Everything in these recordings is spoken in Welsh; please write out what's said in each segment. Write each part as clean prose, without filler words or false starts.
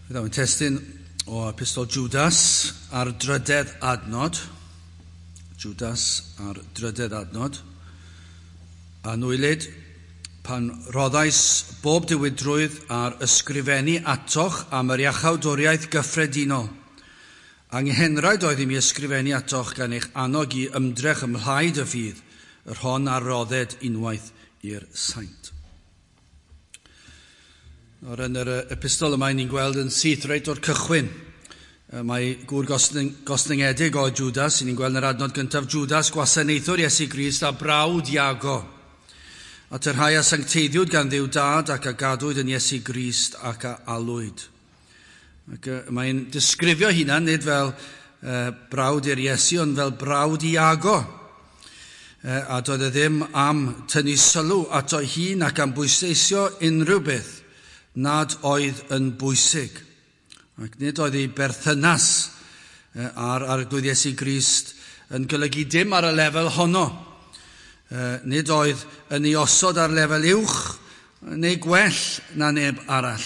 Byddai'n testyn o epistol Judas ar drydedd adnod. Judas ar drydedd adnod. A nwylid, pan roddais bob diwydrwydd ar ysgrifennu atoch am yr iachawdwriaeth gyffredinol. Anghenraid oedd i mi ysgrifennu atoch gan eich annog i ymdrech ymlaid y ffydd, yr hon ar rodded unwaith i'r saint. Yn yr epistol yma ni'n gweld yn syth reit o'r cychwyn. Mae gŵr gostlyngedig o Judas, ni'n gweld yn yr adnod gyntaf, Judas gwasanaethwr Iesu Grist a brawd Iago. A tyrhau a sancteiddiwyd gan Dduw Dad ac a gadwyd yn Iesu Grist ac a alwyd. Ac mae'n disgrifio hunan nid fel brawd i'r Iesu, ond fel brawd Iago. A doedd e ddim am tynnu sylw ato hun ac am bwysleisio unrhyw beth nad oedd yn bwysig. Ac nid oedd ei berthynas ar arglwydd Iesu Grist yn golygu dim ar y lefel honno. Nid oedd yn ei osod ar lefel uwch neu gwell na neb arall.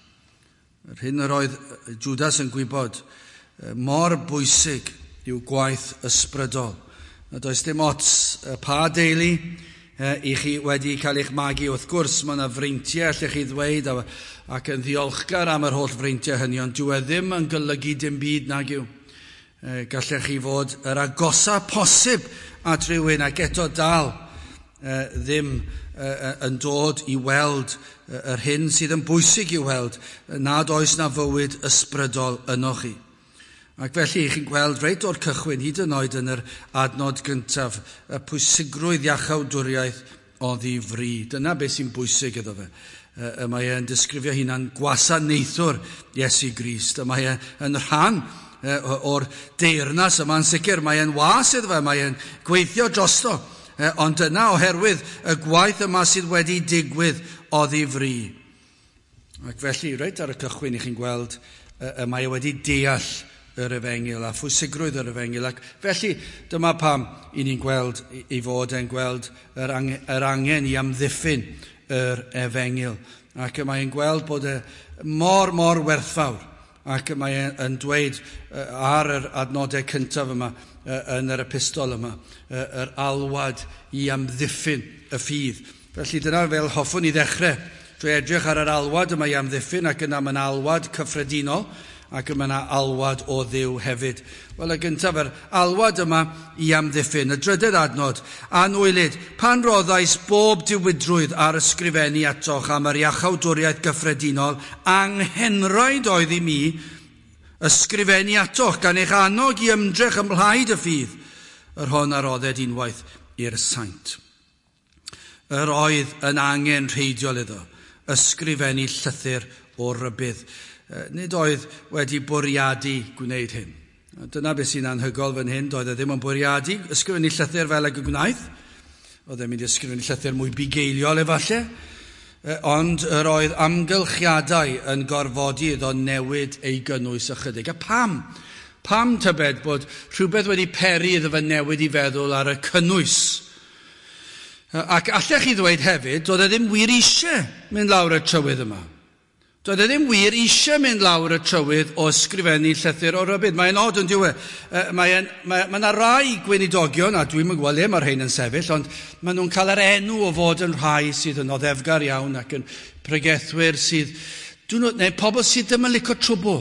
Yr hyn yr oedd Judas yn gwybod mor bwysig yw gwaith ysbrydol. Does dim ots pa deulu i chi wedi cael eich magu. Wrth gwrs, mae yna freintiau allech chi ddweud ac yn ddiolchgar am yr holl freintiau hynny, ond dyw e ddim yn golygu dim byd nag yw. Gallech chi fod yr agosa posib at rhywun ac eto dal ddim yn dod i weld yr hyn sydd yn bwysig i weld, nad oes na fywyd ysbrydol ynoch chi. Ac felly chi'n gweld reit o'r cychwyn hyd yn oed yn yr adnod gyntaf y pwysigrwydd iachawdwriaeth o ddifri. Dyna beth sy'n bwysig iddo fe. Mae e'n disgrifio hunan gwasanaethwr Iesu Grist. Mae e'n rhan o'r deyrnas yma'n sicr. Mae e'n was iddo fe. Mae e'n gweithio drosto. Ond dyna oherwydd y gwaith yma sydd wedi digwydd o ddifri. Ac felly reit ar y cychwyn i chi'n gweld mae e wedi deall yr efengil a phwysigrwydd yr efengil. Ac felly dyma pam i ni'n gweld i fod yn gweld yr angen i amddiffyn yr efengil. Ac mae'n gweld bod e mor werthfawr. Ac mae'n dweud ar yr adnodau cyntaf yma yn yr epistol yma, yr alwad i amddiffyn y ffydd. Felly dyna fel hoffwn i ddechrau. Drwy edrych ar yr alwad yma i amddiffyn, ac yna mae'n alwad cyffredinol, ac yna alwad o Dduw hefyd. Wel, y gyntaf, yr alwad yma i amddiffyn, y drydedd adnod, a nwylid, pan roddais bob diwydrwydd ar ysgrifennu atoch am yr iachawdwriaeth gyffredinol, anghenraid oedd i mi ysgrifennu atoch gan eich annog i ymdrech ymlaid y ffydd, yr hon ar rodded unwaith i'r saint. Yr oedd yn angen rheidiol iddo, ysgrifennu llythyr o rybydd. Nid oedd wedi bwriadu gwneud hyn. Dyna beth sy'n anhygol fan hyn, doedd e ddim yn bwriadu ysgrifennu llythyr fel y gwnaeth. Oedd e'n mynd i ysgrifennu llythyr mwy bugeiliol efallai. Ond yr oedd amgylchiadau yn gorfodi iddo newid ei gynnwys ychydig. A pam? Pam tybed bod rhywbeth wedi peri iddo fe newid i feddwl ar y cynnwys? Ac allech chi ddweud hefyd, doedd e ddim wir eisiau mynd lawr y trywydd yma. Doedd e ddim wir eisiau mynd lawr y trywydd o ysgrifennu llythyr o rybydd. Mae'n od yn diwe. Mae yna rai gweinidogion, a dwi'n gweld le mae'r rhain yn sefyll, ond maen nhw'n cael yr enw o fod yn rhai sydd yn oddefgar iawn ac yn pregethwyr sydd, neu pobl sydd ddim yn licio trwbl.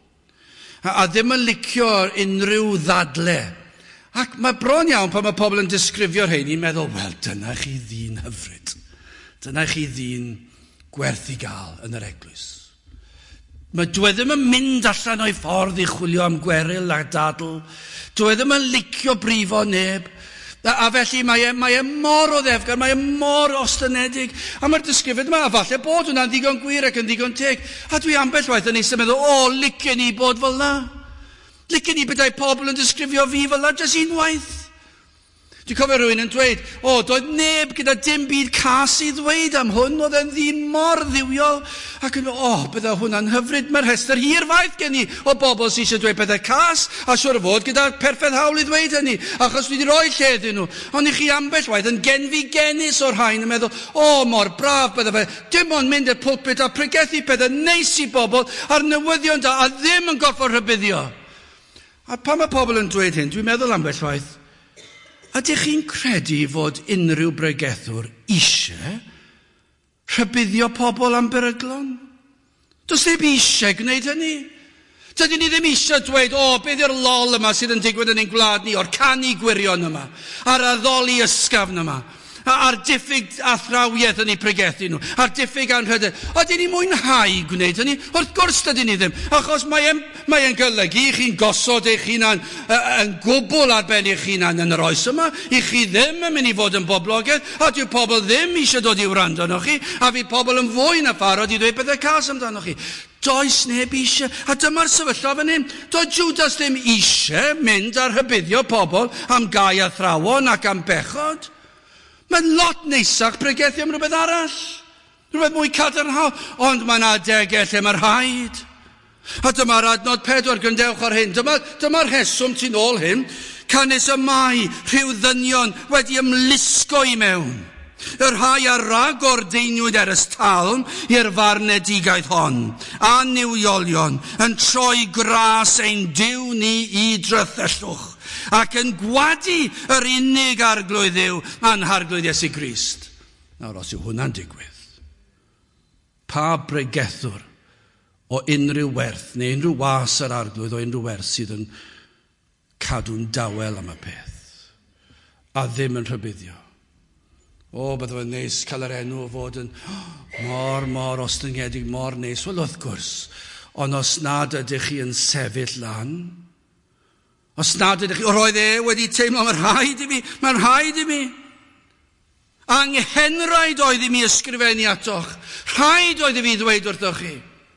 A ddim yn licio unrhyw ddadle. Ac mae bron iawn pan mae pobl yn disgrifio'r rhain, i'n meddwl, wel, dyna chi ddyn hyfryd. Dyna chi ddyn gwerth i gael yn yr eglwys. Dwi ddim yn mynd allan o'i ffordd i chwilio am gweryl a dadl. Dwi ddim yn licio brifo neb. A felly mae e mor o ddefgar, mae e mor ostynedig. A mae'r disgrifiad yma, a falle bod hwnna'n ddigon gwir ac yn ddigon teg. A dwi ambell waith yn eistedd meddwl, licen i bod fel na. Licen i bydau pobl yn disgrifio fi fel na, jyst unwaith. Dwi'n cofio rhywun yn dweud, doedd neb gyda dim byd cas i ddweud am hwn, oedd e'n ddyn mor ddiwiol, ac yn bydda hwnna'n hyfryd, mae'r rhestr hirfaith gen i o bobl sy'n eisiau dweud pethau cas, a siwr o fod gyda perffaith hawl i ddweud hynny, achos dwi wedi rhoi lle iddyn nhw. Ond i chi ambell waith yn genus o'r rhain yn meddwl, mor braf bydda fe, dim ond mynd i'r pwlpit a pregethu pethau neis i bobl a'r newyddion da, a ddim yn gorfod rhybuddio. A pan mae pobl yn dweud hyn, dwi'n meddwl ambell waith, ydych chi'n credu fod unrhyw bregethwr eisiau rhybuddio pobl am beryglon? Does neb eisiau gwneud hynny? Dydyn ni ddim eisiau dweud, beth yw'r lol yma sydd yn digwydd yn ein gwlad ni, o'r canu gwirion yma, a'r addoli ysgafn yma, a'r diffyg athrawiaeth yn ei pregethu nhw, a'r diffyg anrhydau. Ydyn ni mwynhau gwneud hynny? Wrth gwrs dydyn ni ddim, achos mae e'n golygu i chi'n gosod eich hunan yn gwbl ar ben eich hunan yn yr oes yma, i chi ddim yn mynd i fod yn boblogaidd, a dyw pobl ddim eisiau dod i wrando arnoch chi, a fi pobl yn fwy na pharod i ddweud bethau cas amdanoch chi. Does neb eisiau, a dyma'r sefyllfa fan hyn. Doedd Judas ddim eisiau mynd ar rhybuddio pobl am gau athrawon ac am bechod. Mae'n lot neisach pregethu am rhywbeth arall. Rhywbeth mwy cadarnhaol. Ond mae'n adegau lle mae'r rhaid. A dyma'r adnod 4, gryndewch ar hyn. Dyma'r rheswm tu ôl hyn. Canis y mai, rhyw ddynion wedi ymlusgo i mewn. Yr rhai ar ragor deiniwyd talm i'r farnedigaeth hon. A niwliolion yn troi gras ein diw ni i drythellwch. Ac yn gwadu yr unig arglwydd yw anharglwydd Iesu Grist. Nawr, os yw hwnna'n digwydd, pa bregethwr o unrhyw werth neu unrhyw was yr arglwydd o unrhyw werth sydd yn cadw'n dawel am y peth a ddim yn rhybuddio. Bydde fe'n neis cael yr enw o fod yn mor ostyngedig, mor neis. Wel, wrth gwrs, ond os nad ydych chi yn sefyll lan, os nad ydych chi, roedd wedi teimlo, mae'n rhaid i mi. Anghenraid oedd i mi ysgrifennu atoch. Rhaid oedd i mi ddweud wrthoch chi.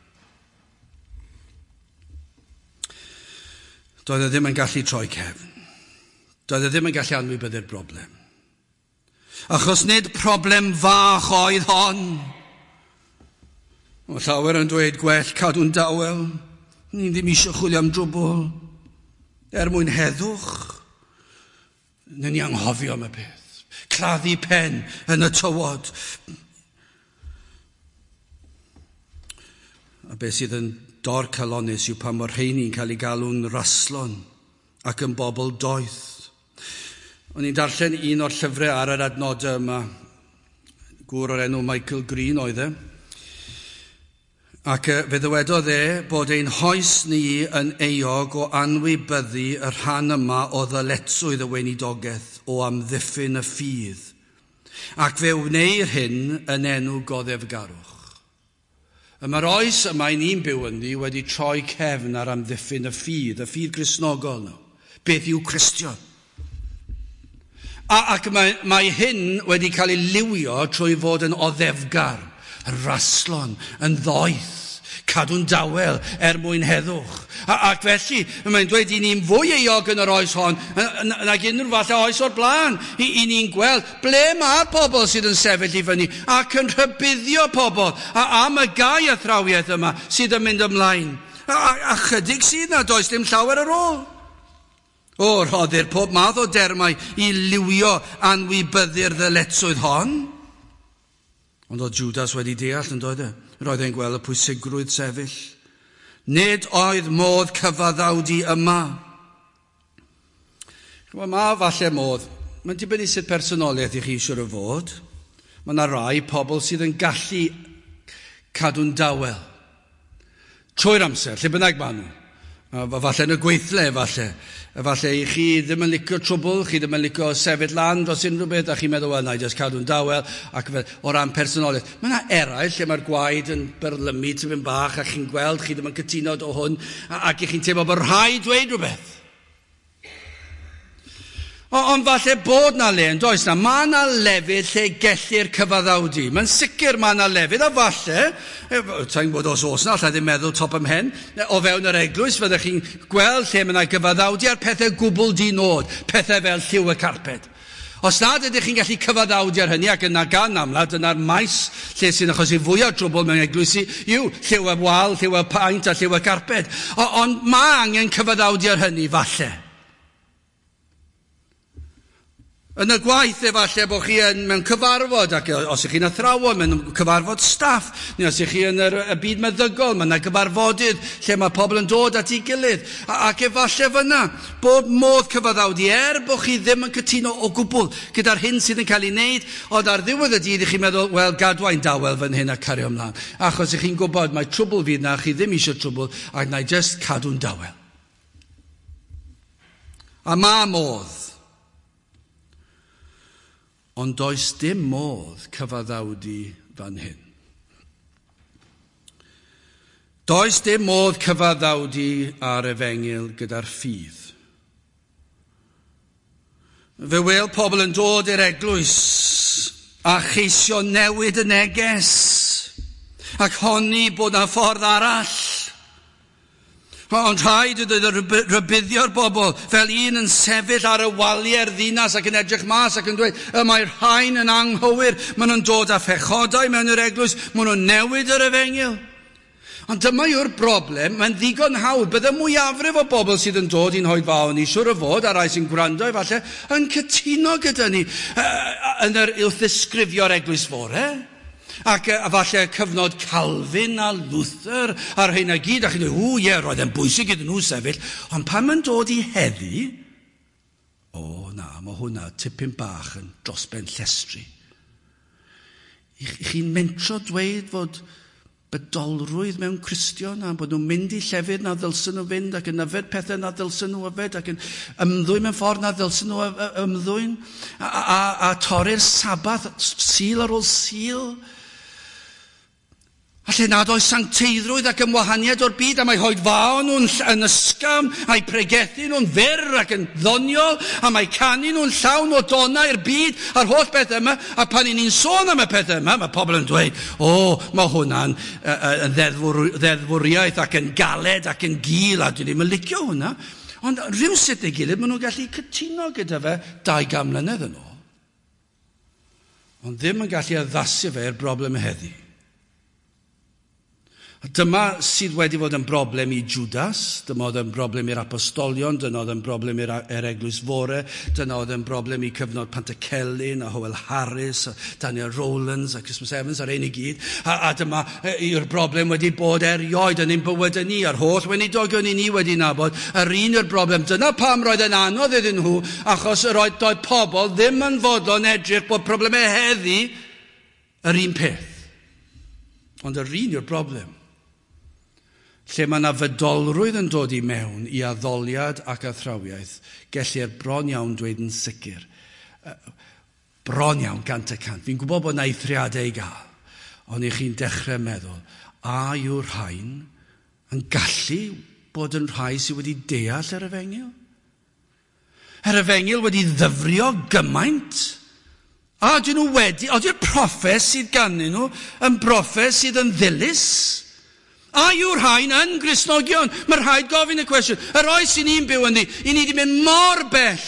Doedd e ddim yn gallu troi cefn. Doedd e ddim yn gallu anwybyddu'r broblem. Achos nid problem fach oedd hon. Llawer yn dweud gwell cadw'n dawel. Ni ddim eisiau chwilio am drwbl. Mwyn heddwch. Ni anghofio am y peth. Claddu pen yn y tywod. A beth sydd yn dor calonus yw pan mor rheini'n cael ei galw'n raslon ac yn bobl doeth. O'n i'n darllen un o'r llyfrau ar yr adnodau yma. Gŵr o'r enw Michael Green oedd e. Ac fe ddywedodd bod ein hoes ni yn euog o anwybyddu y rhan yma o ddyletswydd y weinidogaeth o amddiffyn y ffydd. Ac fe wneir hyn yn enw goddefgarwch. Mae'r oes yma ni'n byw ynddi wedi troi cefn ar amddiffyn y ffydd Gristnogol nhw. Beth yw Cristion? Ac mae hyn wedi cael ei liwio trwy fod yn oddefgar, yn raslon, yn ddoeth, cadw'n dawel mwyn heddwch. Ac felly, mae'n dweud i ni'n fwy euog yn yr oes hon, nag unrhyw falle oes o'r blaen, i ni'n gweld ble mae'r pobl sydd yn sefyll i fyny, ac yn rhybuddio pobl, am y gau athrawiaeth yma sydd yn mynd ymlaen. A chydig sydd na, does dim llawer ar ôl. Rhoddir pob math o dermau i liwio anwybyddu'r ddyletswydd hon. Ond oedd Judas wedi deall yn doedd e. Roedd e'n gweld y pwysigrwydd sefyll. Nid oedd modd cyfaddawdi yma. Mae falle modd. Mae'n dibynnu sut personoliaeth i chi siwr o fod. Mae yna rai pobl sydd yn gallu cadw'n dawel. Trwy'r amser, lle bynnag maen nhw. Falle yn y gweithle, falle i chi ddim yn licio trwbl, chi ddim yn licio sefyll lan dros unrhyw beth, a chi'n meddwl, wel, na i just cadw'n dawel, ac o ran personoliaeth. Mae yna eraill lle mae'r gwaed yn berlymu tipyn bach, a chi'n gweld, chi ddim yn cytuno o hwn, ac i chi'n teimlo bod rhaid dweud rhywbeth. Ond falle bod na le, yn does na, mae na lefydd lle gellir cyfaddawdi. Mae'n sicr mae na lefydd, a falle, ta'n bod os na, lle ddim meddwl top ym mhen, o fewn yr eglwys, fyddech chi'n gweld lle mae na gyfaddawdi ar pethau gwbl di-nod, pethau fel lliw y carped. Os nad ydych chi'n gallu cyfaddawdi ar hynny, ac yna gan amla, dyna'r maes lle sy'n achosi fwy o trwbl mewn eglwysi, yw lliw wal, lliw paent a lliw carped. Ond mae angen cyfaddawdi ar hynny, falle. Yn y gwaith, efallai, bod chi mewn cyfarfod, ac os ych chi'n athrawon, mewn cyfarfod staff, neu os ych chi yn y byd meddygol, mae yna gyfarfodydd lle mae pobl yn dod at ei gilydd. Ac efallai fyna, bod modd cyfaddawdi bod chi ddim yn cytuno o gwbl gyda'r hyn sydd yn cael ei wneud, ond ar ddiwedd y dydd, ych chi'n meddwl, wel, gadwain dawel fan hyn a cario ymlaen. Achos ych chi'n gwybod, mae trwbl fydd na, chi ddim eisiau trwbl, ac na i just cadw'n dawel. A mae modd. Ond does dim modd cyfaddawdi fan hyn. Does dim modd cyfaddawdi ar Efengil gyda'r ffydd. Fe wel pobl yn dod i'r eglwys a cheisio newid y neges ac honni bod na ffordd arall. Ond rhaid ydy rybuddio'r bobl fel un yn sefyll ar y waliau'r ddinas ac yn edrych mas ac yn dweud, mae'r rhain yn anghywir, maen nhw'n dod â phechodau mewn yr eglwys, maen nhw'n newid yr Efengil. Ond dyma yw'r broblem, mae'n ddigon hawdd, bydde mwyafrif o bobl sydd yn dod i'n hoed fawn i siwr o fod, a rai sy'n gwrando efallai, yn cytuno gyda ni yn yr wrth-ddisgrifio'r eglwys fore. Ac efallai cyfnod Calvin a Luther a'r hyn a gyd, a chi'n dweud, roedd e'n bwysig iddyn nhw sefyll, ond pan mae'n dod i heddi, mae hwnna tipyn bach yn dros ben llestri. Chi'n mentro dweud fod bydolrwydd mewn Cristion a bod nhw'n mynd i llefydd na ddylsyn nhw fynd ac yn yfed pethau na ddylsyn nhw yfed ac yn ymddwyn mewn ffordd na ddylsyn nhw ymddwyn a torri'r sabath sil ar ôl sil. A lle nad oes sancteiddrwydd ac ymwahaniad o'r byd, a mae hoedfaw nhw'n yn ysgafn, a'i pregethu nhw'n fyr ac yn ddoniol, a mae canu nhw'n llawn o donna i'r byd, a'r holl beth yma, a pan ni'n sôn am y peth yma, mae pobl yn dweud, mae hwnna'n ddeddfwriaeth ac yn galed ac yn gul, a dwi ddim yn licio hwnna. Ond rhywsut neu gilydd, maen nhw'n gallu cytuno gyda fe 200 mlynedd yn ôl. Ond ddim yn gallu addasu fe i'r broblem heddi. Dyma sydd wedi fod yn broblem i Judas, dyma oedd yn broblem i'r apostolion, dyna oedd yn broblem i'r eglwys fore, dyna oedd yn broblem i cyfnod Pantycelyn a Howell Harris, a Daniel Rowlands a Christmas Evans a'r ein i gyd. A dyma yw'r broblem wedi bod erioed yn ein bywydau ni, a'r holl weinidogion i ni wedi nabod. Yr un yw'r broblem, dyna pam roedd yn anodd iddyn nhw, achos roedd pobl ddim yn fodlon edrych bod problemau heddi yr un peth. Ond yr un yw'r broblem. Lle mae yna fydolrwydd yn dod i mewn i addoliad ac athrawiaeth, gellir bron iawn dweud yn sicr. Bron iawn, 100%. Fi'n gwybod bod yna eithriadau i gael, ond i chi'n dechrau meddwl, yw'r rhain yn gallu bod yn rhai sydd wedi deall yr Efengil? Yr Efengil wedi ddyfrio gymaint? Dyn nhw wedi, ydy'r proffes sydd ganddyn nhw yn proffes sydd yn ddilys? Yw'r rhain yn Gristnogion? Mae rhaid gofyn y cwestiwn. Yr oes i ni'n byw yn i ni wedi mynd mor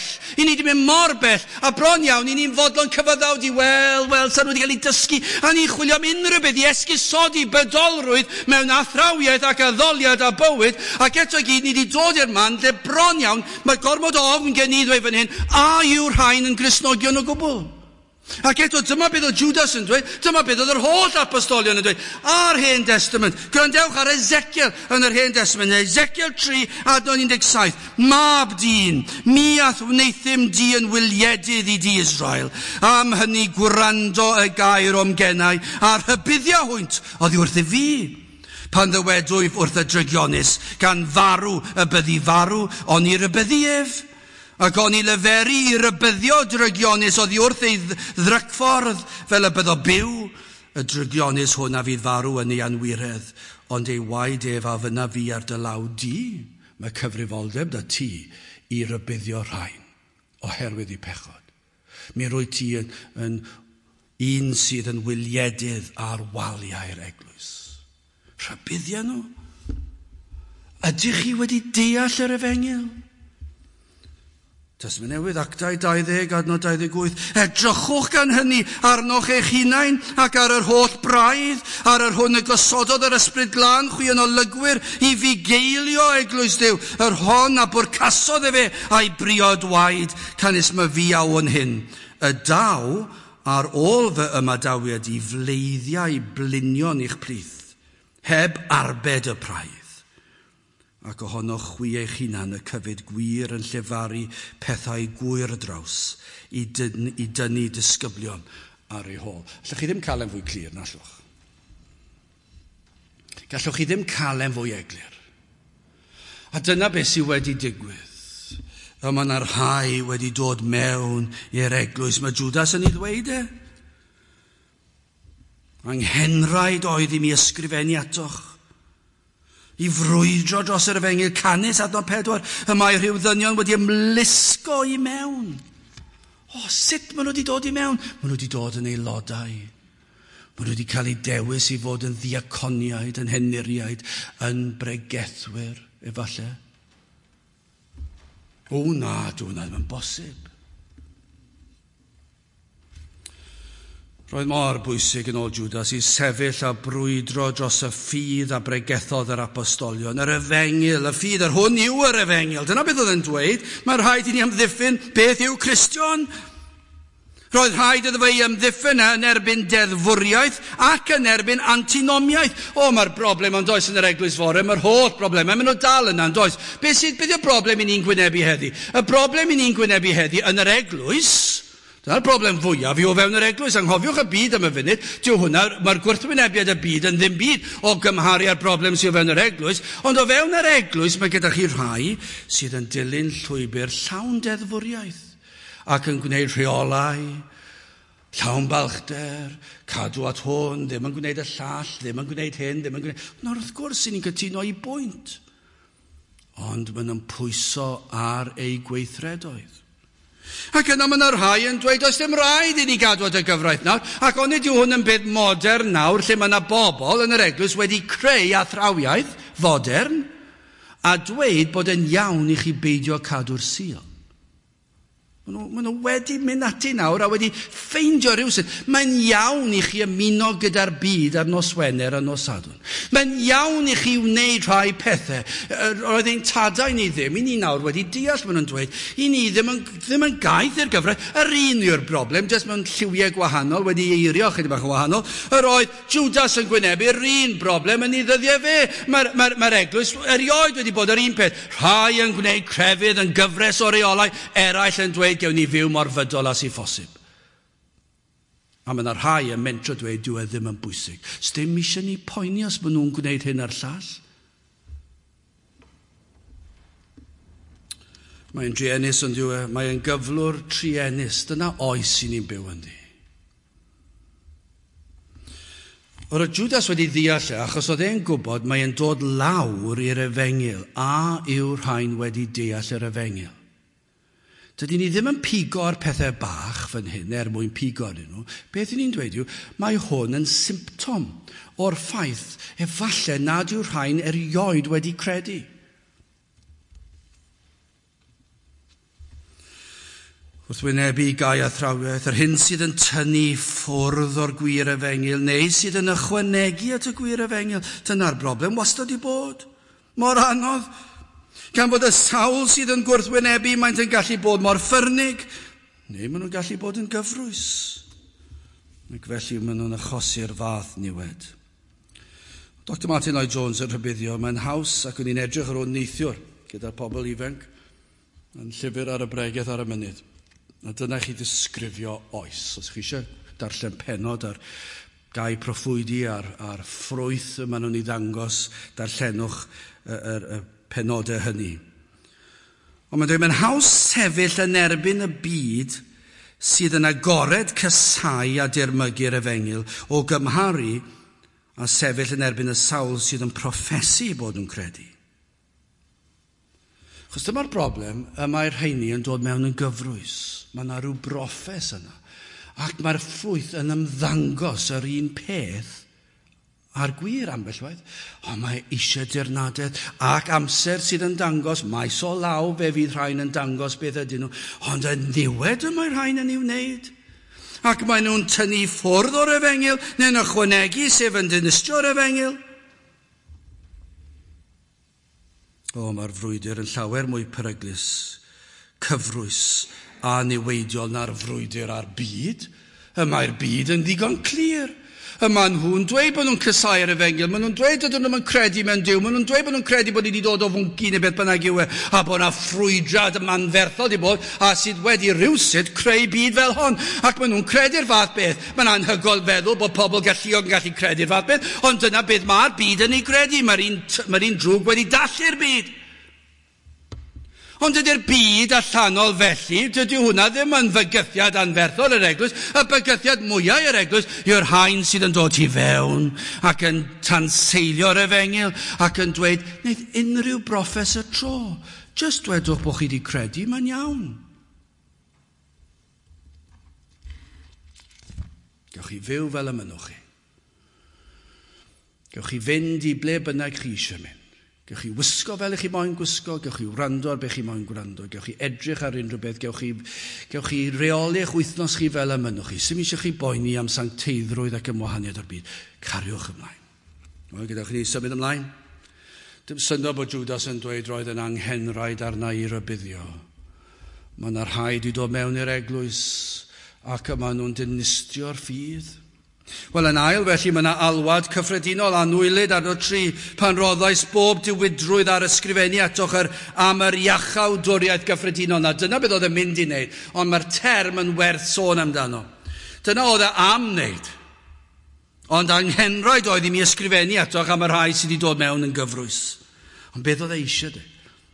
bell, a bron iawn i ni'n fodlon cyfaddawdi, wel, sa'n wedi cael ei dysgu, a ni'n chwilio am unrhyw beth i esgusodi bydolrwydd mewn athrawiaeth ac addoliad a bywyd, ac eto gyd ni wedi dod i'r man, lle bron iawn, mae gormod o ofn gen i ddweud fan hyn, yw'r rhain yn Gristnogion o gwbl? Ac eto, dyma beth oedd Judas yn dweud, dyma beth oedd yr holl apostolion yn dweud. Ar Hen Testament, gwrandewch ar Ezekiel yn yr Hen Testament, Ezekiel 3, adnod 17, mab dyn, mi ath wneithym di yn wyliedydd i di Israel, am hynny gwrando y gair o'm gennau, a'r rhybuddio hwynt oddi wrth i fi. Pan ddywedwyf wrth y drygionus, gan farw y byddi farw, ond i rybyddief. Ac o'n i leferi i rybyddio drygionus oddi wrth ei ddrycffordd fel y byddo byw. Y drygionus hwn a fydd farw yn ei anwiredd, ond ei waed ef a fyna fi ar dy law di. Mae cyfrifoldeb da ti i rybuddio rhain oherwydd i pechod. Mi rwy ti yn un sydd yn wyliedydd ar waliau'r eglwys. Rybuddio nhw. Ydych chi wedi deall yr Efengil? Testament Newydd, Actau 20, adnod 28. Edrychwch gan hynny arnoch eich hunain ac ar yr holl braidd, ar yr hwn y gosododd yr ysbryd glân chwion olygwyr i fugeilio eglwys Duw, yr hon a bwrcasodd e fe a'i briod waed, canis my fi awon hyn. Y daw ar ôl fy ymadawiad i fleiddiau blinion i'ch plith, heb arbed y braidd. Ac ohonoch chwi eich hunan y cyfyd gwir yn llefaru pethau gwir draws i dynnu disgyblion ar ei hôl. Allwch chi ddim cael e'n fwy clir na allwch. Gallwch chi ddim cael e'n fwy eglur. A dyna beth sydd wedi digwydd. Mae yna rhai wedi dod mewn i'r eglwys. Mae Judas yn ei ddweud e. Anghenraid oedd i mi ysgrifennu atoch. I frwydro dros yr efengyl canis adnod 4, y mae rhyw ddynion wedi ymlusgo i mewn. Sut maen nhw wedi dod i mewn? Maen nhw wedi dod yn aelodau. Maen nhw wedi cael ei dewis i fod yn ddiaconiaid, yn henuriaid, yn bregethwyr, efallai. Na, hwnna ddim yn bosib. Roedd mor bwysig yn ôl Judas i sefyll a brwydro dros y ffydd a bregethodd yr apostolion, yr efengyl, y ffydd, yr hwn yw yr efengyl. Dyna beth oedd yn dweud. Mae'n rhaid i ni amddiffyn beth yw Cristion. Roedd rhaid iddo fe i amddiffyn yn erbyn deddfwriaeth ac yn erbyn antinomiaeth. Mae'r broblem yn does yn yr eglwys fore, mae'r holl broblem, maen nhw dal yna yn does. Beth yw'r broblem i ni'n gwynebu heddi? Y broblem i ni'n gwynebu heddi yn yr eglwys, dyna'r broblem fwyaf i o fewn yr eglwys. Anghofiwch y byd am y funud, mae'r gwrthwynebiad y byd yn ddim byd o gymharu â'r broblem sydd o fewn yr eglwys, ond o fewn yr eglwys mae gyda chi rhai sydd yn dilyn llwybr llawn deddfwriaeth ac yn gwneud rheolau, llawn balchder, cadw at hwn, ddim yn gwneud y llall, ddim yn gwneud hyn, ddim yn gwneud... Wrth gwrs, sy'n ni'n cytuno i bwynt. Ond maen nhw'n pwyso ar ei gweithredoedd. Ac yna mae'n rhai yn dweud, oes dim rhaid i ni gadw at y gyfraith nawr, ac ond ydy hwn yn beth modern nawr, lle mae yna bobl yn yr eglwys wedi creu athrawiaeth fodern, a dweud bod yn iawn i chi beidio cadw'r sul. Maen nhw wedi mynd ati nawr a wedi ffeindio rhywsyd. Mae'n iawn i chi ymuno gyda'r byd ar nos Wener a nos Sadwrn. Mae'n iawn i chi wneud rhai pethau. Roedd ein tadau ni ddim. I ni nawr wedi deall, maen nhw'n dweud, i ni ddim yn gaeth i'r gyfraith. Yr un yw'r broblem, jyst mewn lliwiau gwahanol, wedi eirio chydig bach yn wahanol. Yr oedd Judas yn gwynebu'r un broblem yn ei ddyddiau fe. Mae'r eglwys erioed wedi bod yr un peth. Rhai yn gwneud crefydd yn gyfres o reolau, eraill yn dweud gewn ni fyw mor fydol as i phosib. A mae yna rhai yn mentro dweud dyw e ddim yn bwysig. Sdim eisiau ni poeni os maen nhw'n gwneud hyn ar llall. Mae'n drienus ond dyw e, mae'n gyflwr trienus. Dyna oes i ni'n byw ynddi. O'r Judas wedi ddeall achos oedd e'n gwybod mae'n dod lawr i'r efengyl a yw'r rhain wedi deall yr efengyl. Dydyn ni ddim yn pigo ar pethau bach fan hyn mwyn pigo ar nhw. Beth ni'n dweud yw, mae hwn yn symptom o'r ffaith efallai nad yw'r rhain erioed wedi credu. Wrth wynebu gau athrawiaeth, yr hyn sydd yn tynnu ffwrdd o'r gwir efengyl, neu sydd yn ychwanegu at y gwir efengyl, dyna'r broblem wastad i bod. Mor anodd. Gan bod y sawl sydd yn gwrthwynebu, maent yn gallu bod mor ffyrnig, neu maen nhw'n gallu bod yn gyfrwys. Ac felly maen nhw'n achosi'r fath niwed. Dr. Martin Lloyd-Jones yn rhybuddio, mae'n haws ac yn un edrych ar ôl neithiwr gyda'r pobl ifanc yn llyfr ar y bregeth ar y mynydd. A dyna chi ddisgrifio oes. Os chi eisiau darllen penod ar gau proffwydi a'r ffrwyth maen nhw'n ei ddangos, darllenwch y penodau hynny. Ond mae'n dweud, mae'n haws sefyll yn erbyn y byd sydd yn agored cysau a dirmygu'r efengyl o gymharu a sefyll yn erbyn y sawl sydd yn proffesu bod yn credu. Chos dyma'r broblem, mae'r rheini yn dod mewn yn gyfrwys. Mae yna rhyw broffes yna. Ac mae'r ffrwyth yn ymddangos yr un peth A'r gwir ambell waith, ond mae eisiau dirnadaeth ac amser sydd yn dangos, maes o law fe fydd rhain yn dangos beth ydyn nhw, ond y niwed y mae rhain yn ei wneud. Ac mae nhw'n tynnu ffwrdd o'r Efengyl, neu'n ychwanegu sef yn dinistio'r Efengyl. Mae'r frwydr yn llawer mwy peryglus, cyfrwys a niweidiol na'r frwydr a'r byd. Mae'r byd yn ddigon clir. Mae nhw'n dweud bod nhw'n cysau'r Efengyl, mae nhw'n dweud bod nhw'n credu mewn Duw, mae nhw'n dweud bod nhw'n credu bod wedi dod o fwnci neu beth bynnag yw a bod yna ffrwydrad manferthol wedi bod, a sydd wedi rywsut creu byd fel hon. Ac mae nhw'n credu'r fath beth. Mae'n anhygoel feddwl bod pobl galluog yn gallu credu'r fath beth, ond dyna beth mae'r byd yn ei credu. Mae'r un drwg wedi dallu'r byd. Ond ydy'r byd allanol felly, dydy hwnna ddim yn fygythiad anferthol yr eglwys. Y bygythiad mwyaf i'r eglwys yw'r rhain sydd yn dod i fewn ac yn tanseilio'r Efengyl ac yn dweud, wneud unrhyw broffes y tro. Just dwedwch bod chi wedi credu, mae'n iawn. Gewch chi fyw fel y mynwch chi. Gewch chi fynd i ble bynnag chi eisiau mynd. Gewch chi wisgo fel chi moyn gwisgo, gewch chi wrando ar be chi moyn gwrando, gewch chi edrych ar unrhyw beth, gewch chi reoli eich wythnos chi fel y mynwch chi. Sym eisiau chi boeni am sancteiddrwydd ac ymwahaniad o'r byd. Cariwch ymlaen. Gyda'ch chi symud ymlaen. Dim syndod bod Judas yn dweud roedd yn anghenraid arna i rybuddio. Mae yna rhaid i dod mewn i'r eglwys ac yma nhw'n dinistio'r ffydd. Wel, yn ail, felly mae yna alwad cyffredinol anwylid ar y tri pan roddais bob diwydrwydd ar ysgrifennu atoch am yr iachawdwriaeth gyffredinol. Dyna beth oedd yn mynd i wneud, ond mae'r term yn werth sôn amdano. Dyna oedd e am wneud. Ond anghenraid oedd i mi ysgrifennu atoch am yr rhai sydd wedi dod mewn yn gyfrwys. Ond beth oedd e eisiau de?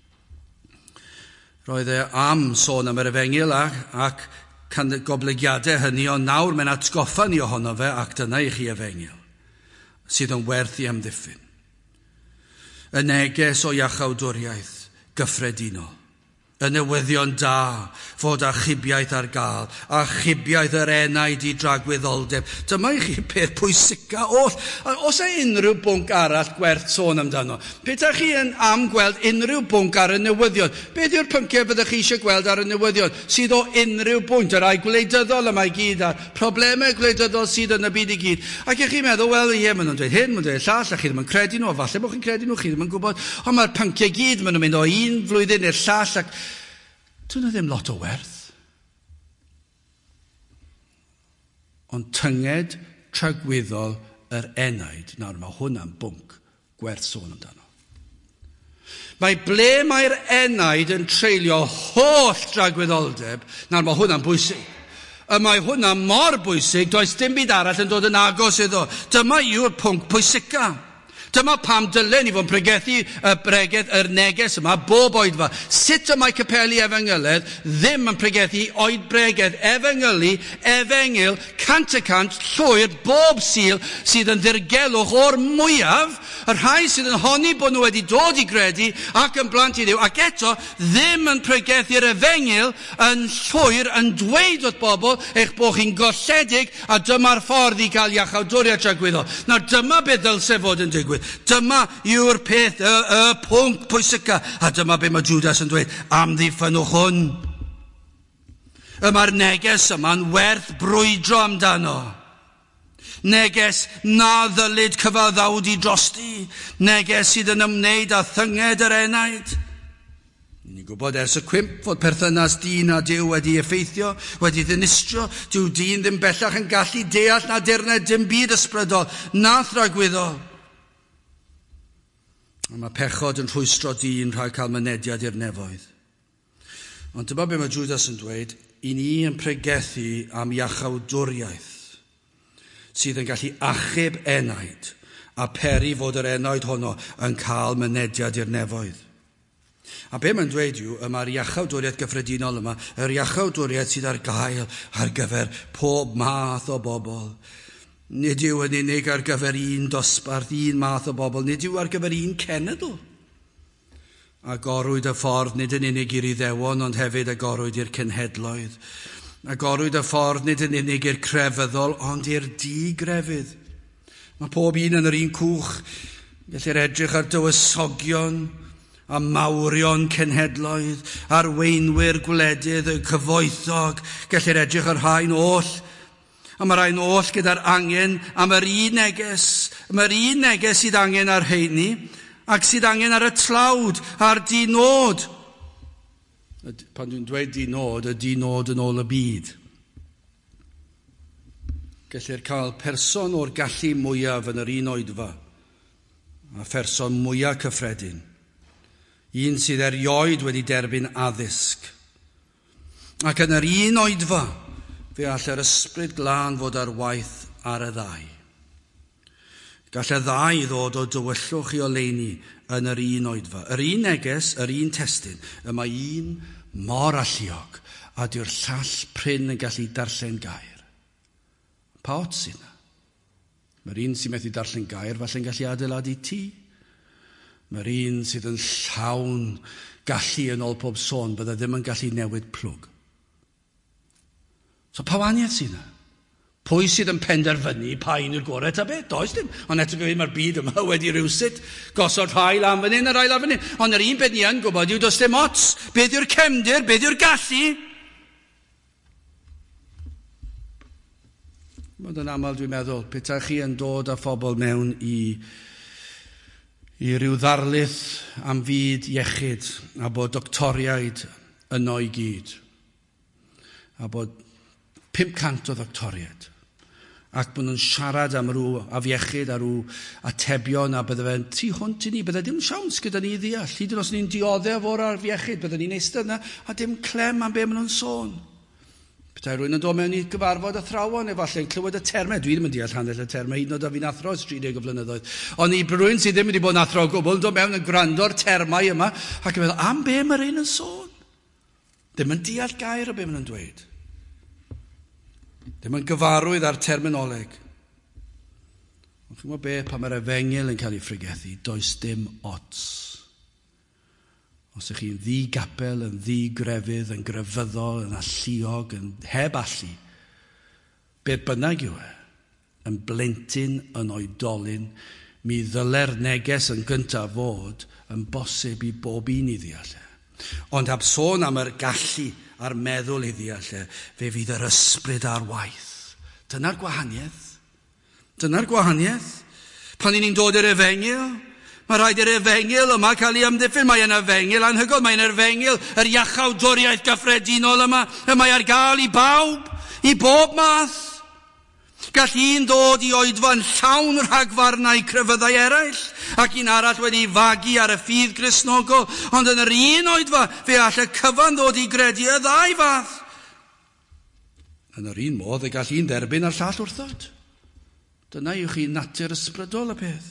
Roedd e am sôn am yr Efengyl ac can y goblygiadau hynny, ond nawr mae'n atgoffa ni ohono fe ac dyna i chi Efengyl sydd yn werth i amddiffyn. Y neges o iachawdwriaeth gyffredinol. Y newyddion da fod a chybiaeth ar gael, a chybiaeth yr enaid i dragwyddoldeb. Dyma i chi peth pwysica oll. Os e unrhyw bwnc arall gwerth sôn amdano, petach chi yn am gweld unrhyw bwnc ar y newyddion? Beth yw'r pynciau fyddwch chi eisiau gweld ar y newyddion? Sydd o unrhyw bwynt, yr ai gwleidyddol yma i gyd, a'r problemau gwleidyddol sydd yn y byd i gyd. Ac ych chi'n meddwl, wel, ie, maen nhw'n dweud hyn, maen nhw'n dweud llall, a chi ddim yn credu nhw, falle bod chi'n credu nhw, chi ddim yn gwybod. Ond mae'r pynciau gyd, maen nhw'n mynd o un flwyddyn i'r llall, ac dyna ddim lot o werth. Ond tynged tragwyddol yr enaid, nawr mae hwnna'n bwnc gwerth sôn amdano. Mae ble mae'r enaid yn treulio holl dragwyddoldeb, nawr mae hwnna'n bwysig. Mae hwnna mor bwysig, does dim byd arall yn dod yn agos iddo. Dyma yw'r pwnc pwysica. Dyma pam dylen ni fod yn pregethu yr neges yma bob oedfa. Sut y mae capeli Efengyledd ddim yn pregethu oed bregeth Efengyl cant y cant llwyr bob sil sydd yn ddirgelwch o'r mwyaf, yr rhai sydd yn honni bod nhw wedi dod i gredu ac yn blant i Dduw, ac eto ddim yn pregethu'r Efengyl yn llwyr yn dweud wrth bobl eich bod chi'n golledig a dyma'r ffordd i gael iachawdwriaeth tragwyddol. Nawr dyma beth ddylse fod yn digwydd. Dyma yw'r peth, y pwnc pwysica, a dyma beth mae Judas yn dweud, amddiffynwch hwn. Mae'r neges yma'n werth brwydro amdano. Neges na ddylid cyfaddawdi drosti. Neges sydd yn ymwneud â thynged yr enaid. Ni'n gwybod ers y cwymp fod perthynas dyn a Duw wedi effeithio, wedi ddinistrio. Dyw dyn ddim bellach yn gallu deall na dirned dim byd ysbrydol, na thragwyddol. Mae pechod yn rhwystro dyn rhag cael mynediad i'r nefoedd. Ond dyma be mae Judas yn dweud, i ni yn pregethu am iachawdwriaeth sydd yn gallu achub enaid a peri fod yr enaid honno yn cael mynediad i'r nefoedd. A be mae'n dweud yw, mae'r iachawdwriaeth gyffredinol yma, yr iachawdwriaeth sydd ar gael ar gyfer pob math o bobl. Nid yw yn unig ar gyfer un dosbarth, un math o bobl, nid yw ar gyfer un cenedl. Agorwyd y ffordd nid yn unig i'r Iddewon, ond hefyd agorwyd i'r cenhedloedd. Agorwyd y ffordd nid yn unig i'r crefyddol, ond i'r digrefydd. Mae pob un yn yr un cwch, gellir edrych ar dywysogion, a mawrion cenhedloedd, arweinwyr gwledydd, y cyfoethog, gellir edrych ar rhain oll, a mae rhain oll gyda'r angen am yr un neges. Mae'r un neges sydd angen ar heini, ac sydd angen ar y tlawd, a'r dinod. Pan dwi'n dweud dinod, y dinod yn ôl y byd. Gellir cael person o'r gallu mwyaf yn yr un oedfa, a pherson mwyaf cyffredin. Un sydd erioed wedi derbyn addysg. Ac yn yr un oedfa, fe all yr ysbryd glân fod ar waith ar y ddau. Gall y ddau ddod o dywyllwch i oleuni yn yr un oedfa. Yr un neges, yr un testun, y mae un mor alluog, a dyw'r llall prin yn gallu darllen gair. Pa ot sy'n yna? Mae'r un sy'n methu darllen gair falle'n gallu adeiladu tŷ. Mae'r un sydd yn llawn gallu yn ôl pob sôn, bydde ddim yn gallu newid plwg. So pa waniaeth sy'n yna? Pwy sydd yn penderfynu pa un yw'r gorau ta beth? Does dim. Ond eto fe mae'r byd yma wedi rywsut gosod rhai lan fan hyn a rhai lan fan hyn. Ond yr un beth ni yn gwybod yw does dim ots. Beth yw'r cefndir? Beth yw'r gallu? Mae'n yn aml dwi'n meddwl, petai chi yn dod â phobl mewn i ryw ddarlith am fyd iechyd, a bod doctoriaid yno i gyd, a bod 500 o doctoriaid, ac bod nhw'n siarad am rhyw afiechyd a rhyw atebion, a bydde fe'n tu hwnt i ni, bydde dim siawns gyda ni ddeall. Hyd yn os ni'n dioddef o'r afiechyd, bydde ni'n eistedd yna, a dim clem am be maen nhw'n sôn. Petai rwy'n yn dod mewn i gyfarfod athrawon, efallai'n clywed y termau. Dwi ddim yn deall hanner y termau, hyd yn oed a fi'n athro ers 30 o flynyddoedd. Ond i rwy'n sydd ddim wedi bod yn athro o gwbl, yn dod mewn yn gwrando'r termau yma, ac yn meddwl, am be mae'r un yn sôn? Ddim yn deall gair o be maen nhw'n dweud. Ddim yn gyfarwydd ar terminoleg. Ond chi'n gwybod be, pan mae'r efengyl yn cael ei ffrigethu, does dim ots. Os ych chi'n ddi-gapel, yn ddi-grefydd, yn grefyddol, yn alluog, yn heb allu, beth bynnag yw yn blentyn, yn oedolyn, mi ddyle'r neges yn gyntaf fod yn bosib i bob un i ddeall. Ond ab sôn am yr gallu a'r meddwl i ddeall, fe fydd yr ysbryd ar waith. Dyna'r gwahaniaeth. Dyna'r gwahaniaeth. Pan ni'n dod i'r efengyl, mae rhaid i'r efengyl yma cael ei amddiffyn. Mae'n efengyl anhygoel, mae'n efengyl yr iachawdwriaeth gyffredinol yma. Mae ar gael i bawb, i bob math. Gall un dod i oedfa'n llawn rhagfarnau crefyddau eraill, ac un arall wedi fagu ar y ffydd Gristnogol, ond yn yr un oedfa, fe all y cyfan ddod i gredu y ddau fath. Yn yr un modd, y gall un derbyn a'r llall wrthod. Dyna yw chi natur ysbrydol y peth.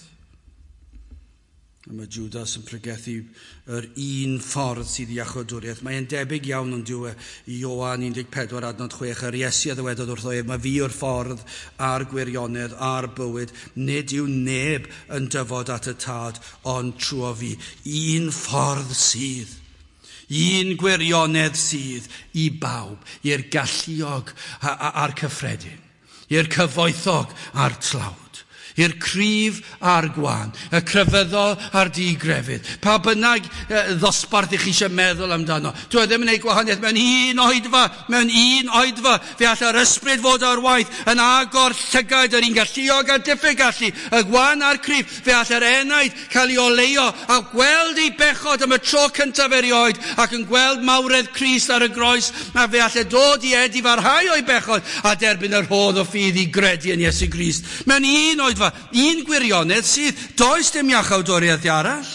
A mae Judas yn pregethu yr un ffordd sydd i iachawdwriaeth. Mae'n debyg iawn yn diwy i Ioan 14 adnod 6. Yr Iesu a ddywedodd wrtho ef, mae fi yw'r ffordd a'r gwirionedd a'r bywyd. Nid yw neb yn dyfod at y tad, ond trwy fi. Un ffordd sydd, un gwirionedd sydd i bawb, i'r galluog a'r cyffredin, i'r cyfoethog a'r tlawd. I'r cryf a'r gwan, y crefyddol a'r digrefydd. Pa bynnag ddosbarth i chi eisiau meddwl amdano. Dwi ddim yn gwneud gwahaniaeth mewn un oedfa, fe all yr ysbryd fod ar waith, yn agor llygaid yr un galluog a diffyg gallu, y gwan a'r cryf, fe all yr enaid cael ei oleio, a gweld ei bechod am y tro cyntaf erioed, ac yn gweld mawredd Crist ar y groes, a fe all dod i edif ar rhai o'i bechod, a derbyn yr hodd o ffydd i gredu yn Iesu Grist. Mewn un oedfa, un gwirionedd sydd, does dim iachawdwriaeth arall.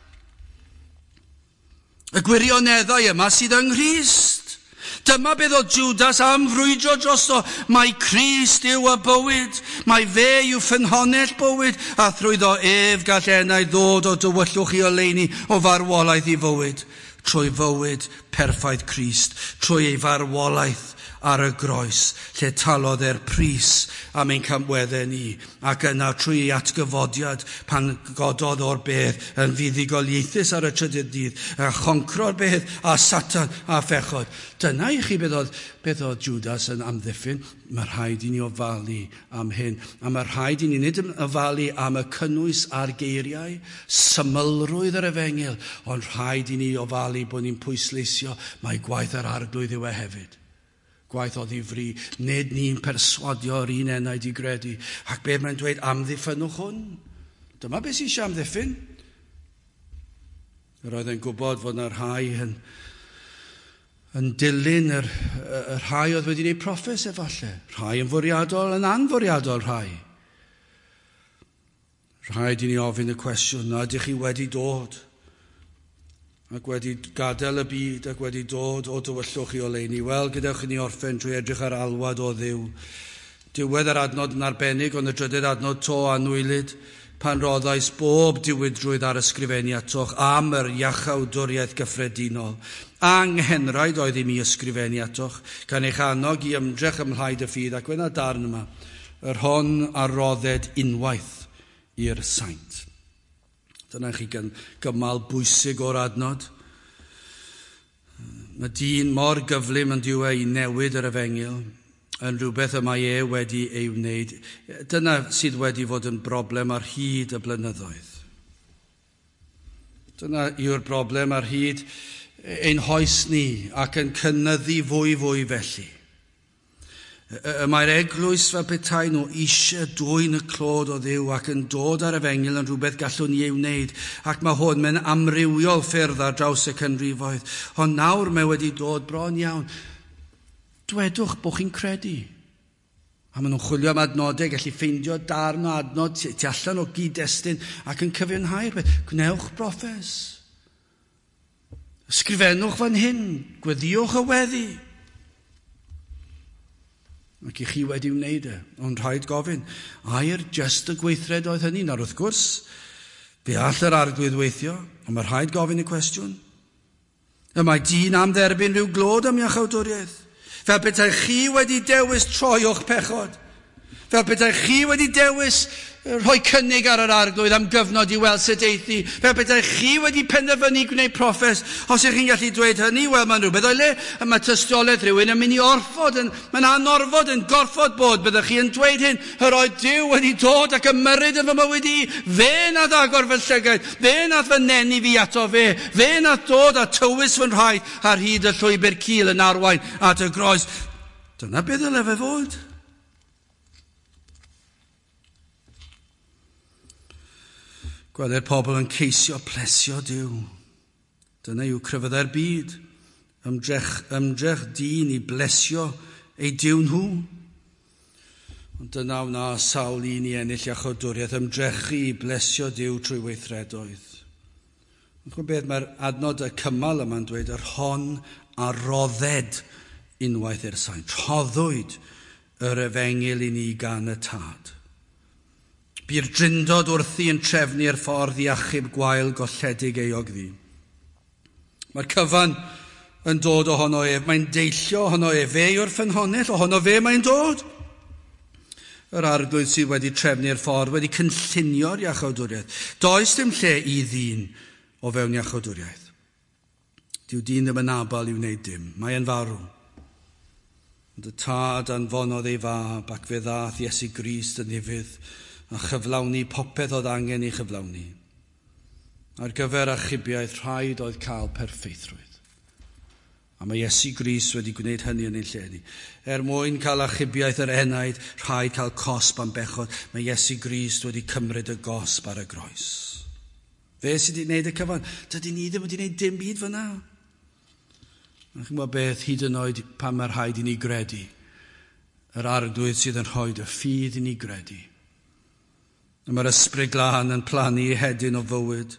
Y gwirioneddau yma sydd yng Nghrist. Dyma beth oedd Judas am frwydro drosto. Mae Crist yw y bywyd. Mae fe yw ffynhonnell bywyd. A thrwyddo ef gall enau ddod o dywyllwch i oleuni o farwolaeth i fywyd. Trwy fywyd perffaith Crist. Trwy ei farwolaeth ar y groes, lle talodd e'r pris am ein camweddau ni, ac yna trwy atgyfodiad pan gododd o'r beth yn fuddugoliaethus ar y trydydd dydd, a choncro'r beth a Satan a phechod. Dyna i chi beth oedd beth oedd Judas yn amddiffyn? Mae rhaid i ni ofalu am hyn. A mae rhaid i ni nid ofalu am y cynnwys a'r geiriau, symlrwydd yr efengil, ond rhaid i ni ofalu bod ni'n pwysleisio mae gwaith yr arglwydd yw e hefyd. Gwaith o ddifri, nid ni'n perswadio'r un enaid i gredu. Ac be mae'n dweud, amddiffynwch hwn. Dyma beth sy'n eisiau amddiffyn. Roedd e'n gwybod fod yna rhai yn dilyn yr rhai oedd wedi gwneud proffes efallai. Rhai yn fwriadol, yn anfwriadol rhai. Rhaid i ni ofyn y cwestiwn, na ydych chi wedi dod? Ac wedi gadael y byd ac wedi dod o dywyllwch i oleuni. Wel, gadewch i ni orffen trwy edrych ar alwad o Dduw. Diwedd yr adnod yn arbennig, ond y drydydd adnod to anwylid, pan roddais bob diwydrwydd ar ysgrifennu atoch am yr iachawdwriaeth gyffredinol. Anghenraid oedd i mi ysgrifennu atoch, gan eich annog i ymdrech ymlaid y ffydd, ac wna'r darn yma, yr hon a rodded unwaith i'r saint. Dyna chi gymal bwysig o'r adnod. Mae dyn mor gyflym yn diwedd i newid yr efengil, yn rhywbeth y mae wedi ei wneud. Dyna sydd wedi fod yn broblem ar hyd y blynyddoedd. Dyna yw'r broblem ar hyd ein hoes ni ac yn cynyddu fwy felly. Mae'r eglwys fel petai nhw eisiau dwyn y clod o Dduw ac yn dod ar efengil yn rhywbeth gallwn ni ei wneud, ac mae hwn mewn amrywiol ffyrdd ar draws y canrifoedd. Ond nawr mae wedi dod bron iawn. Dwedwch bod chi'n credu. A maen nhw'n chwilio am adnodau, gallu ffeindio darn o adnod tu allan o gyd-destun ac yn cyfiawnhau'r beth. Gwnewch broffes. Ysgrifennwch fan hyn. Gweddiwch y weddi. Ac i chi wedi wneud e. Ond rhaid gofyn, air just y gweithred oedd hynny? Nawr wrth gwrs, fe all yr arglwydd weithio, ond mae rhaid gofyn y cwestiwn. Y mae dyn am dderbyn rhyw glod am iachawdwriaeth. Fel petai chi wedi dewis troiwch pechod. Fel petai chi wedi dewis rhoi cynnig ar yr arglwydd am gyfnod i weld sut eithi. Fel petai chi wedi penderfynu gwneud proffes. Os ych chi'n gallu dweud hynny, wel mae'n rhywbeth o'i le. Mae tystiolaeth rhywun yn mynd i orffod, mae'n anorfod yn gorffod bod. Byddwch chi yn dweud hyn, yr oedd Duw wedi dod ac ymyrryd yn fy mywyd i. Fe nath agor fy llygaid. Fe nath fy nenu fi ato fe. Fe nath dod a tywys fy nrhaed ar hyd y llwybr cul yn arwain at y groes. Dyna beth yle fe fod. Gwelai'r pobl yn ceisio plesio Duw. Dyna yw cryfyddau'r byd. Ymdrech dyn i blesio ei Duw nhw. Ond dyna wna sawl un i ennill iachawdwriaeth, ymdrechu i blesio Duw trwy weithredoedd. Yn beth mae'r adnod y cymal yma'n dweud, yr hon a rodded unwaith i'r saint. Rhoddwyd yr efengil i ni gan y tad. By'r drindod wrthi yn trefnu'r ffordd i achub gwael golledig eogddi. Mae'r cyfan yn dod ohono ef, mae'n deillio ohono ef, fe yw'r ffynhonnell, ohono fe mae'n dod. Yr arglwydd sydd wedi trefnu'r ffordd wedi cynllunio'r iachawdwriaeth. Does dim lle i ddyn o fewn iachawdwriaeth. Dyw dyn ddim yn abal i wneud dim, mae'n farw. Ond y tad anfonodd ei fab ac fe ddath Iesu Grist yn ifydd a chyflawni popeth oedd angen i chyflawni. Ar gyfer achubiaeth rhaid oedd cael perffeithrwydd. A mae Iesu Grist wedi gwneud hynny yn ei lle ni. Mwyn cael achubiaeth yr enaid, rhaid cael cosb am bechod. Mae Iesu Grist wedi cymryd y gosb ar y groes. Fe sydd wedi gwneud y cyfan. Dydy ni ddim wedi gwneud dim byd fyna. Chi'n gwybod beth, hyd yn oed pan mae'r rhaid i ni gredu. Yr arglwydd sydd yn rhoi y ffydd i ni gredu. Mae'r ysbryd glân yn plannu hedyn o fywyd.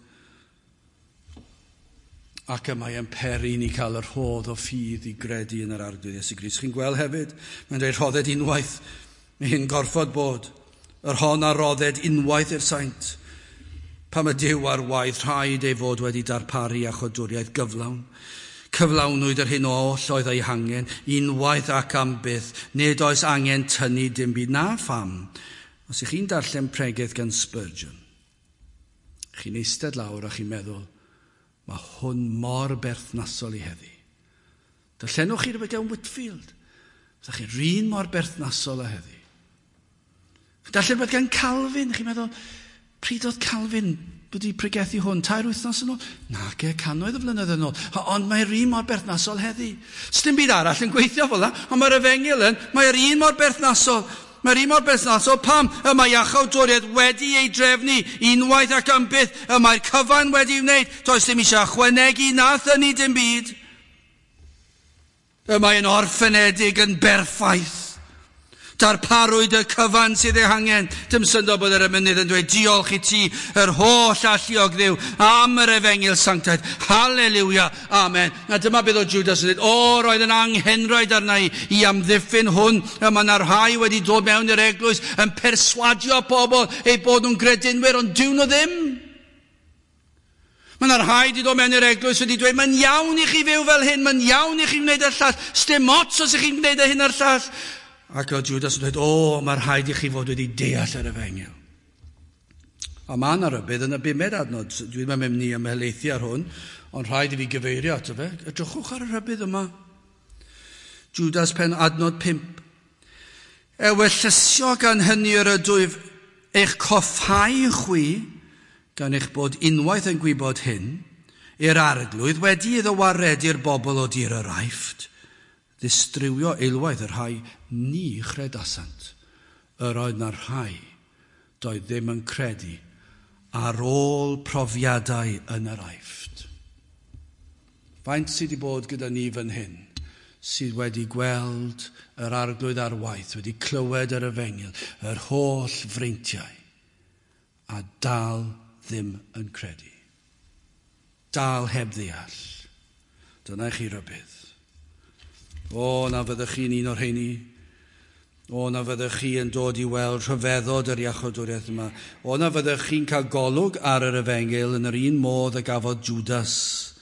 Ac yma e'n peri ni cael yr hodd o ffydd i gredu yn yr arglwydd Iesu Grist. Chi'n gweld hefyd, mae'n dweud rhodded unwaith. Mae hyn gorfod bod. Yr hon a rodded unwaith i'r saint. Pan mae Duw ar waith, rhaid ei fod wedi darparu a chodwriaeth gyflawn. Cyflawnwyd yr hyn oll oedd ei hangen, unwaith ac am byth. Nid oes angen tynnu dim byd na pham. Os ych chi'n darllen pregeth gan Spurgeon, chi'n eistedd lawr a chi'n meddwl, mae hwn mor berthnasol i heddi. Darllenwch chi rhywbeth gan Whitfield. Ydych chi'n rhan mor berthnasol a heddi. Dallir bod gan Calvin, chi'n meddwl, pryd oedd Calvin wedi pregethu hwn? 2 wythnos yn ôl? Nag cannoedd o flynyddoedd yn ôl. Ond mae'r un mor berthnasol heddi. Sdim byd arall yn gweithio fel yna, ond mae'r Efengyl yn, mae'r un mor berthnasol. Mae'r un mor berthnasol pam y mae iachawdwriaeth wedi ei drefnu unwaith ac am byth, y mae'r cyfan wedi wneud. Does dim eisiau chwanegu na thynnu dim byd. Y mae'n orffenedig yn berffaith. Darparwyd y cyfan sydd ei hangen. Dim syndod bod yr emynydd yn dweud diolch i ti, yr holl alluog Dduw, am yr Efengyl sanctaidd. Halleluia, amen. A dyma beth o Judas yn dweud, roedd yn anghenraid arna i amddiffyn hwn. A mae yna rhai wedi dod mewn i'r eglwys yn perswadio pobl eu bod nhw'n gredinwyr, ond dyn nhw ddim. Mae yna rhai wedi dod mewn i'r eglwys wedi dweud, mae'n iawn i chi fyw fel hyn, mae'n iawn i chi wneud y llall, sdim ots os ych chi'n gwneud y hyn a'r llall. Ac o Judas yn dweud, mae'r rhaid i chi fod wedi deall yr Efengyl. A mae yna rybydd yn y 5 adnod. Dwi'n mynd ni ymhelaethu ar hwn, ond rhaid i fi gyfeirio ato fe. Edrychwch ar y rybydd yma. Judas pen adnod 5. Ewyllysio gan hynny yr ydwyf eich coffhau chwi, gan eich bod unwaith yn gwybod hyn, i'r arglwydd wedi iddo waredu'r bobl o dir yr aifft, distrywio eilwaith yr rhai ni chredasant. Yr oedd na'r rhai doedd ddim yn credu ar ôl profiadau yn yr aifft. Faint sydd wedi bod gyda ni fan hyn, sydd wedi gweld yr arglwydd ar waith, wedi clywed yr Efengyl, yr holl freintiau, a dal ddim yn credu. Dal heb ddeall. Dyna chi rybydd. Na fyddech chi'n un o'r heini. Na fyddech chi yn dod i weld rhyfeddod yr iachawdwriaeth yma. Na fyddech chi'n cael golwg ar yr Efengyl yn yr un modd a gafodd Judas.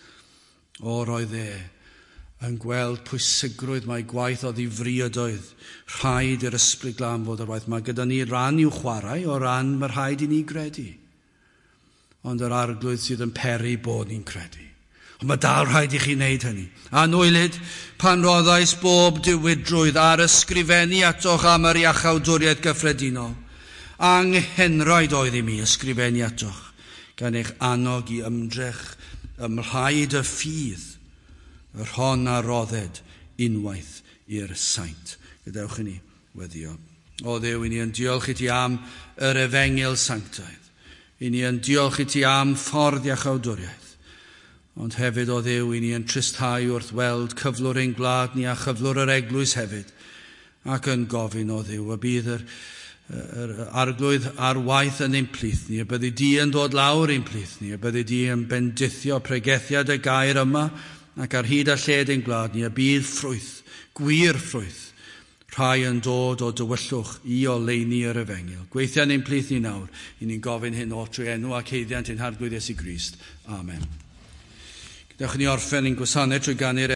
Roedd yn gweld pwysigrwydd mae gwaith o ddifriodoedd. Rhaid i'r ysbryd glân fod ar waith. Mae gyda ni ran i'w chwarae, o ran mae rhaid i ni credu. Ond yr arglwydd sydd yn peri bod ni'n credu. Ond mae dal rhaid i chi wneud hynny. A nwylid, pan roddais bob diwydrwydd ar ysgrifennu atoch am yr iachawdwriaeth gyffredinol. Anghenraid oedd i mi ysgrifennu atoch, gan eich annog i ymdrech ymrhaid y ffydd, yr hon a rodded unwaith i'r saint. Gadewch i ni weddio. Dduw, i ni yn diolch i ti am yr Efengyl sanctaidd. I ni yn diolch i ti am ffordd iachawdwriaeth. Ond hefyd o Dduw, i ni yn tristau wrth weld cyflwr ein gwlad ni a chyflwr yr eglwys hefyd. Ac yn gofyn o Dduw, y bydd yr arglwydd ar waith yn ein plith ni, y byddu di yn dod lawr ein plith ni, y byddu di yn bendithio pregethiad y gair yma, ac ar hyd a lled ein gwlad ni, y bydd ffrwyth, gwir ffrwyth, rhai yn dod o dywyllwch i oleini yr Efengyl. Gweithian ein plith ni nawr, i ni'n gofyn hyn o trwy enw ac heiddiant ein harglwydd Iesu Grist. Amen. Dewch ni orffen ein gwasanaeth trwy ganu'r